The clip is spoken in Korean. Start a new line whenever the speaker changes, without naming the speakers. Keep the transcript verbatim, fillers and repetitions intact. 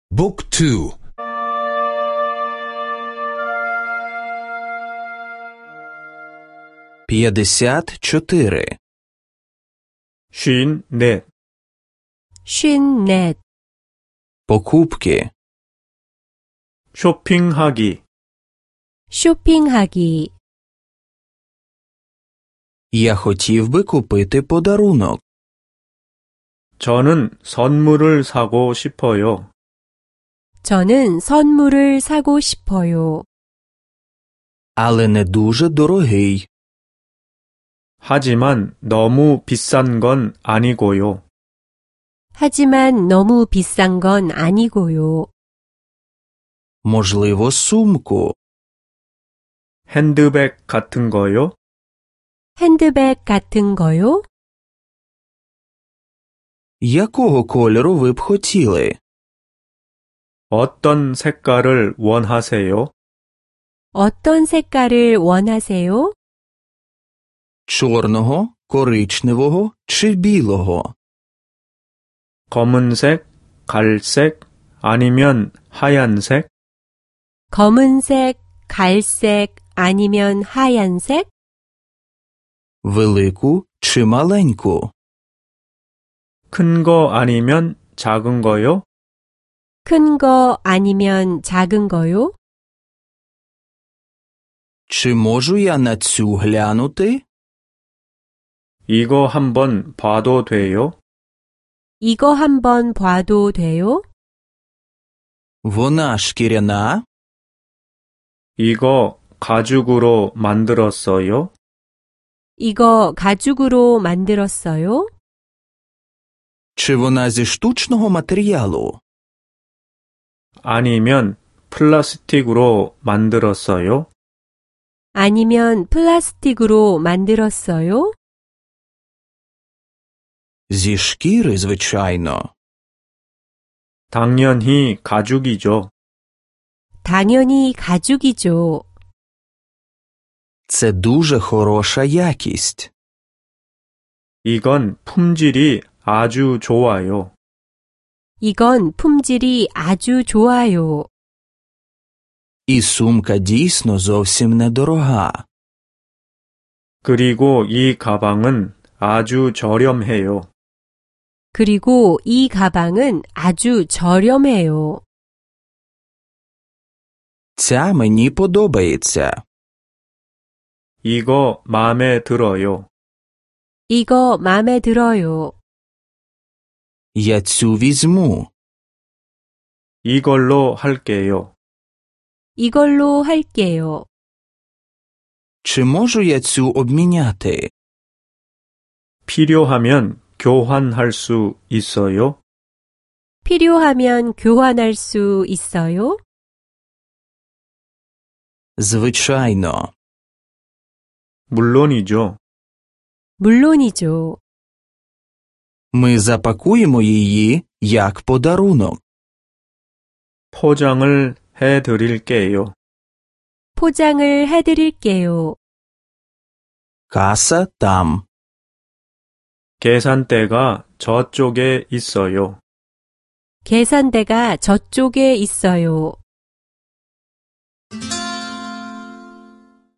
บุ๊กทู
п'ятдесят чотири.
쉰 넷.
쉰넷.
покупки,
쇼핑하기.
쇼핑하기.
я хотів би купити подарунок.
저는 선물을 사고 싶어요.
저는 선물을 사고 싶어요.
але не дуже дорогий.
하지만 너무 비싼 건 아니고요.
하지만 너무 비싼 건 아니고요.
можливо, сумку,
핸드백 같은 거요?
핸드백 같은 거요?
якого кольору ви б хотіли?
어떤 색깔을 원하세요?
어떤 색깔을 원하세요?
чорного, коричневого чи білого?
검은색, 갈색, 아니면 하얀색?
검은색, 갈색, 아니면 하얀색?
велику чи маленьку?
큰 거 아니면 작은 거요?
큰 거 아니면 작은 거요?
чи можу я на цю глянути?
이거 한번 봐도 돼요?
이거 한번 봐도 돼요?
вона шкіряна?
이거 가죽으로 만들었어요?
이거 가죽으로 만들었어요?
чи вона зі штучного матеріалу?
아니면 플라스틱으로 만들었어요?
아니면 플라스틱으로 만들었어요?
зі шкіри, звичайно.
당연히 가죽이죠.
당연히 가죽이죠.
це дуже хороша якість.
이건 품질이 아주 좋아요.
이건 품질이 아주 좋아요.
і сумка дійсно зовсім недорога.
그리고 이 가방은 아주 저렴해요.
그리고 이 가방은 아주 저렴해요.
ця мені подобається.
이거 마음에 들어요.
이거 마음에 들어요.
я цю візьму.
이걸로 할게요.
이걸로 할게요.
чи можу я цю обміняти?
필요하면 교환할 수 있어요?
필요하면 교환할 수 있어요?
звичайно.
물론이죠.
물론이죠.
ми запакуємо її як подарунок.
포장을 해드릴게요.
포장을 해드릴게요.
каса там.
계산대가 저쪽에 있어요.
계산대가 저쪽에 있어요.